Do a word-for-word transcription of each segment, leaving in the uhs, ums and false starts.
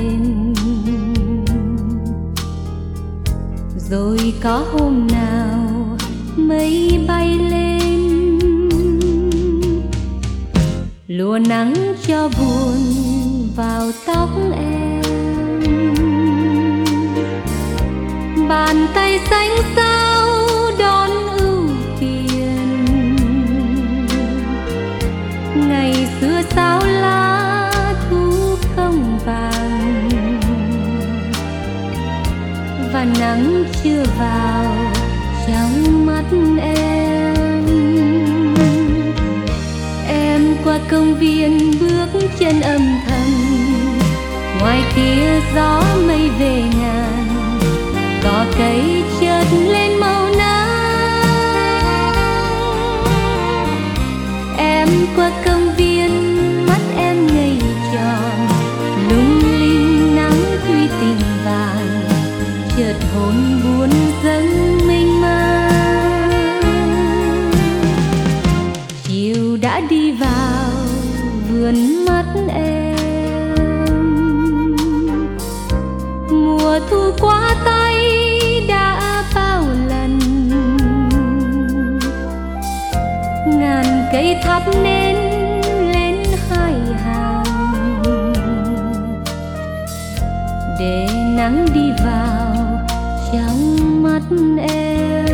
đêm. Rồi có hôm nào mây bay lên, lùa nắng cho buồn vào tóc em. Bàn tay xanh xao đón ưu phiền, ngày xưa sao lá thu không vàng, và nắng chưa vào trong mắt em. Em qua công viên bước chân âm thầm, ngoài kia gió mây về ngàn, cỏ cây chợt lên màu nắng. Em qua công viên mắt em ngây tròn, lung linh nắng thuy tình vàng, chợt hồn buồn dâng mênh mang. Chiều đã đi vào vườn mắt em, mùa thu qua tay đã bao lần, ngàn cây thắp nên lên hai hàng, để nắng đi vào trong mắt em.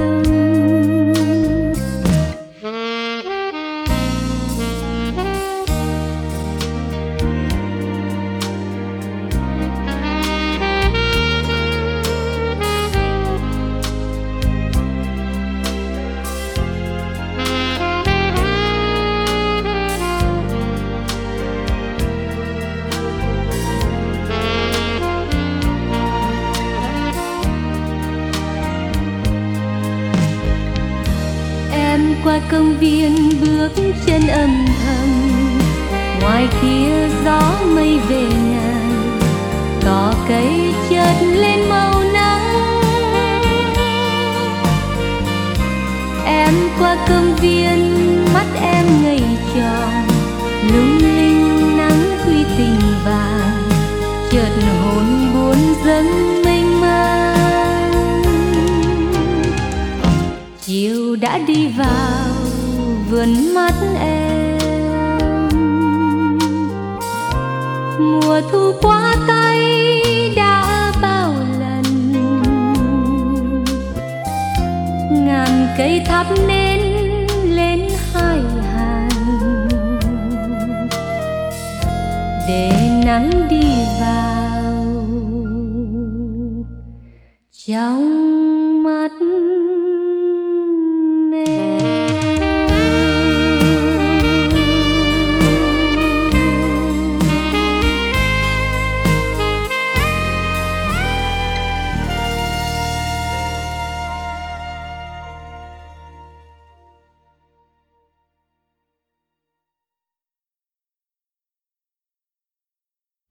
Qua công viên bước chân âm thầm, ngoài kia gió mây về ngàn, cỏ cây chợt lên màu nắng. Em qua công viên mắt em ngây tròn, lung linh nắng thuy tình vàng, chợt hồn buồn dâng mênh mang. Chiều đã đi vào vườn mắt em, mùa thu qua tay đã bao lần, ngàn cây thắp nên lên hai hàng, để nắng đi vào trong